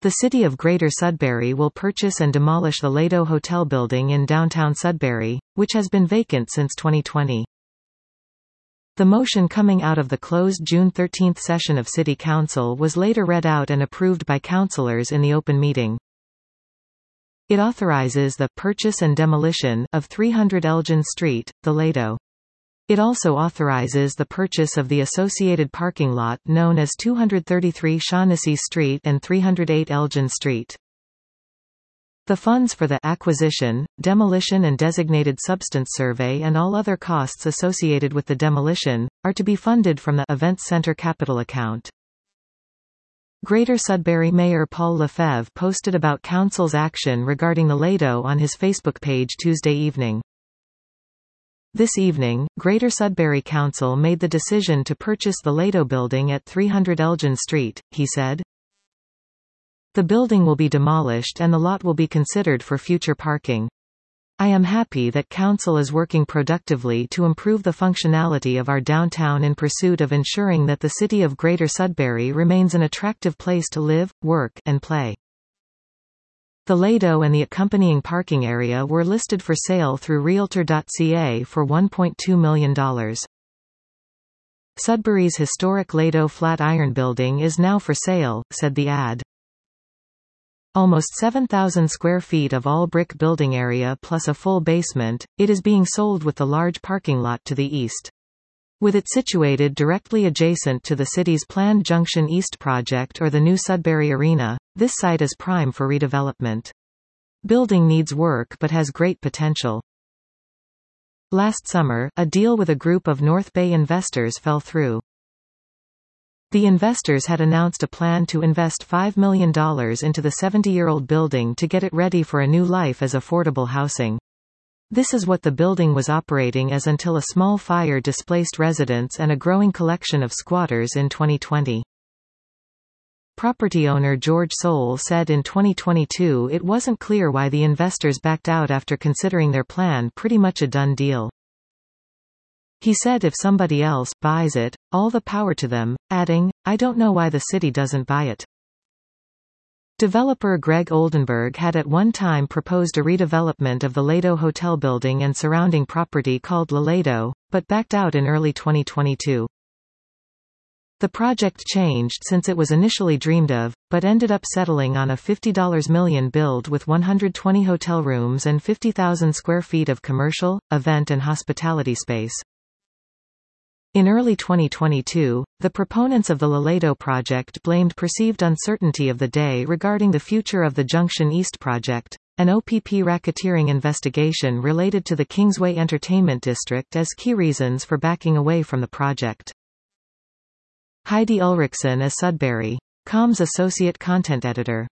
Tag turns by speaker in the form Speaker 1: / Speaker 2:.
Speaker 1: The City of Greater Sudbury will purchase and demolish the Lado Hotel building in downtown Sudbury, which has been vacant since 2020. The motion coming out of the closed June 13 session of City Council was later read out and approved by councillors in the open meeting. It authorizes the purchase and demolition of 300 Elgin Street, the Lado. It also authorizes the purchase of the associated parking lot known as 233 Shaughnessy Street and 308 Elgin Street. The funds for the acquisition, demolition and designated substance survey and all other costs associated with the demolition, are to be funded from the Events Center capital account. Greater Sudbury Mayor Paul Lefebvre posted about Council's action regarding the Lado on his Facebook page Tuesday evening. This evening, Greater Sudbury Council made the decision to purchase the Lado building at 300 Elgin Street, he said. The building will be demolished and the lot will be considered for future parking. I am happy that Council is working productively to improve the functionality of our downtown in pursuit of ensuring that the City of Greater Sudbury remains an attractive place to live, work, and play. The Lado and the accompanying parking area were listed for sale through Realtor.ca for $1.2 million. Sudbury's historic Lado Flatiron building is now for sale, said the ad. Almost 7,000 square feet of all-brick building area plus a full basement, it is being sold with the large parking lot to the east. With it situated directly adjacent to the city's planned Junction East project or the new Sudbury Arena, this site is prime for redevelopment. Building needs work but has great potential. Last summer, a deal with a group of North Bay investors fell through. The investors had announced a plan to invest $5 million into the 70-year-old building to get it ready for a new life as affordable housing. This is what the building was operating as until a small fire displaced residents and a growing collection of squatters in 2020. Property owner George Soule said in 2022 it wasn't clear why the investors backed out after considering their plan pretty much a done deal. He said if somebody else buys it, all the power to them, adding, I don't know why the city doesn't buy it. Developer Greg Oldenburg had at one time proposed a redevelopment of the Lado Hotel building and surrounding property called La Lado, but backed out in early 2022. The project changed since it was initially dreamed of, but ended up settling on a $50 million build with 120 hotel rooms and 50,000 square feet of commercial, event and hospitality space. In early 2022, the proponents of the La Lado project blamed perceived uncertainty of the day regarding the future of the Junction East project, an OPP racketeering investigation related to the Kingsway Entertainment District as key reasons for backing away from the project. Heidi Ulrichsen as Sudbury.com's associate content editor.